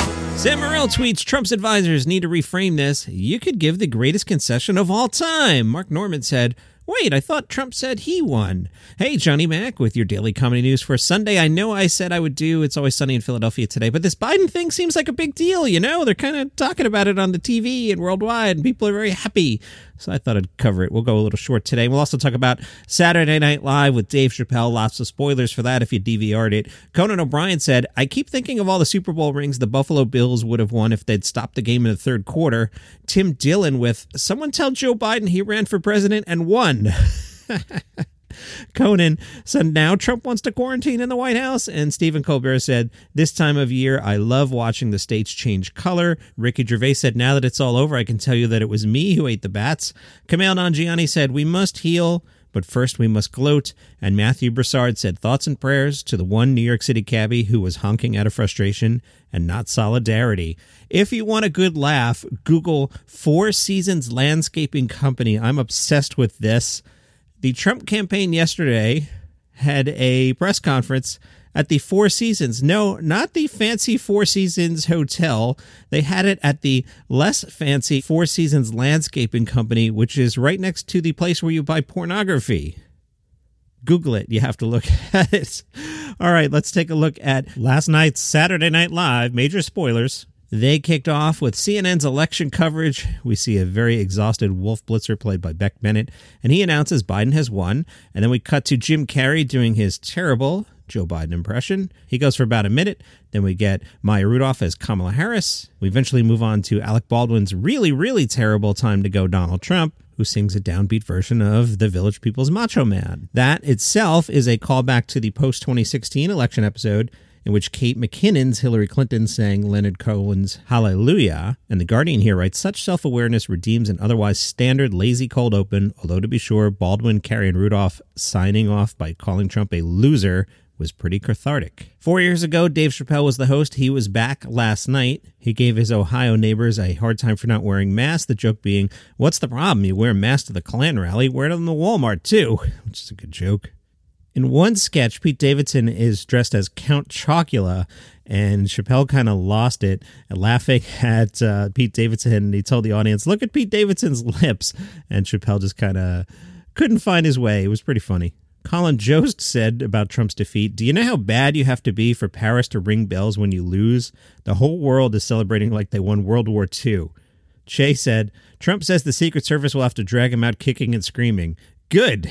Sam Morril tweets, Trump's advisors need to reframe this. You could give the greatest concession of all time. Mark Norman said, wait, I thought Trump said he won. Hey, Johnny Mac with your daily comedy news for Sunday. I know I said I would do It's Always Sunny in Philadelphia today, but this Biden thing seems like a big deal, you know? They're kind of talking about it on the TV and worldwide, and people are very happy. So I thought I'd cover it. We'll go a little short today. We'll also talk about Saturday Night Live with Dave Chappelle. Lots of spoilers for that if you DVR'd it. Conan O'Brien said, I keep thinking of all the Super Bowl rings the Buffalo Bills would have won if they'd stopped the game in the third quarter. Tim Dillon with, someone tell Joe Biden he ran for president and won. Conan said, now Trump wants to quarantine in the White House. And Stephen Colbert said, this time of year, I love watching the states change color. Ricky Gervais said, now that it's all over, I can tell you that it was me who ate the bats. Kumail Nanjiani said, we must heal, but first we must gloat. And Matthew Broussard said, thoughts and prayers to the one New York City cabbie who was honking out of frustration and not solidarity. If you want a good laugh, Google Four Seasons Landscaping Company. I'm obsessed with this. The Trump campaign yesterday had a press conference at the Four Seasons. No, not the fancy Four Seasons Hotel. They had it at the less fancy Four Seasons Landscaping Company, which is right next to the place where you buy pornography. Google it. You have to look at it. All right, let's take a look at last night's Saturday Night Live. Major spoilers. They kicked off with CNN's election coverage. We see a very exhausted Wolf Blitzer played by Beck Bennett, and he announces Biden has won. And then we cut to Jim Carrey doing his terrible Joe Biden impression. He goes for about a minute. Then we get Maya Rudolph as Kamala Harris. We eventually move on to Alec Baldwin's really, really terrible Time to Go Donald Trump, who sings a downbeat version of The Village People's Macho Man. That itself is a callback to the post-2016 election episode in which Kate McKinnon's Hillary Clinton sang Leonard Cohen's Hallelujah. And The Guardian here writes, such self-awareness redeems an otherwise standard lazy cold open, although to be sure, Baldwin, Carrey, and Rudolph signing off by calling Trump a loser was pretty cathartic. 4 years ago, Dave Chappelle was the host. He was back last night. He gave his Ohio neighbors a hard time for not wearing masks, the joke being, what's the problem? You wear a mask to the Klan rally, wear it on the Walmart too, which is a good joke. In one sketch, Pete Davidson is dressed as Count Chocula, and Chappelle kind of lost it laughing at Pete Davidson. And he told the audience, look at Pete Davidson's lips. And Chappelle just kind of couldn't find his way. It was pretty funny. Colin Jost said about Trump's defeat, do you know how bad you have to be for Paris to ring bells when you lose? The whole world is celebrating like they won World War II. Che said, Trump says the Secret Service will have to drag him out kicking and screaming. Good.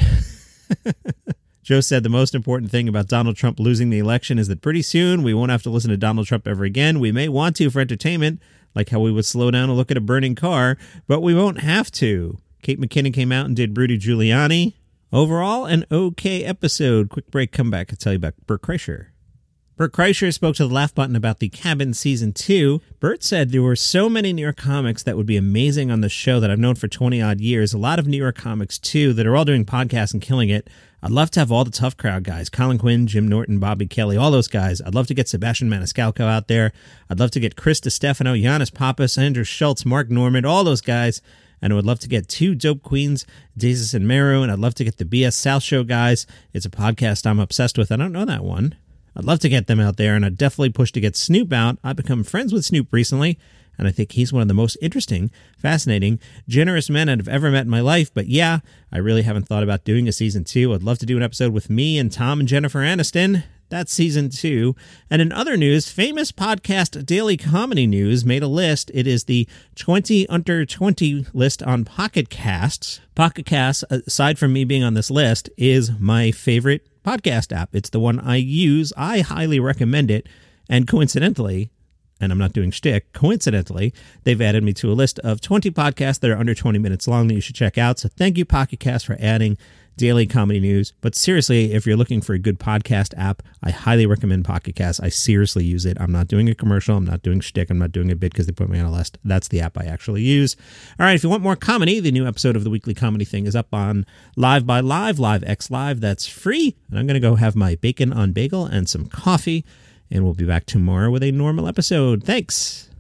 Joe said the most important thing about Donald Trump losing the election is that pretty soon we won't have to listen to Donald Trump ever again. We may want to for entertainment, like how we would slow down and look at a burning car, but we won't have to. Kate McKinnon came out and did Rudy Giuliani. Overall, an okay episode. Quick break, come back. I'll tell you about Bert Kreischer. Bert Kreischer spoke to the Laugh Button about The Cabin Season 2. Bert said there were so many New York comics that would be amazing on the show that I've known for 20-odd years. A lot of New York comics, too, that are all doing podcasts and killing it. I'd love to have all the tough crowd guys, Colin Quinn, Jim Norton, Bobby Kelly, all those guys. I'd love to get Sebastian Maniscalco out there. I'd love to get Chris DiStefano, Giannis Pappas, Andrew Schultz, Mark Norman, all those guys. And I would love to get two dope queens, Desus and Mero, and I'd love to get the BS South Show guys. It's a podcast I'm obsessed with. I don't know that one. I'd love to get them out there, and I'd definitely push to get Snoop out. I've become friends with Snoop recently, and I think he's one of the most interesting, fascinating, generous men I've ever met in my life. But yeah, I really haven't thought about doing a season 2. I'd love to do an episode with me and Tom and Jennifer Aniston. That's season 2. And in other news, famous podcast Daily Comedy News made a list. It is the 20 under 20 list on Pocket Casts. Pocket Casts, aside from me being on this list, is my favorite podcast app. It's the one I use. I highly recommend it. And coincidentally, and I'm not doing shtick, coincidentally, they've added me to a list of 20 podcasts that are under 20 minutes long that you should check out. So thank you, Pocket Cast, for adding Daily Comedy News. But seriously, if you're looking for a good podcast app, I highly recommend Pocket Cast. I seriously use it. I'm not doing a commercial. I'm not doing shtick. I'm not doing a bit because they put me on a list. That's the app I actually use. All right, if you want more comedy, the new episode of the Weekly Comedy Thing is up on Live by Live, Live X Live. That's free. And I'm going to go have my bacon on bagel and some coffee. And we'll be back tomorrow with a normal episode. Thanks.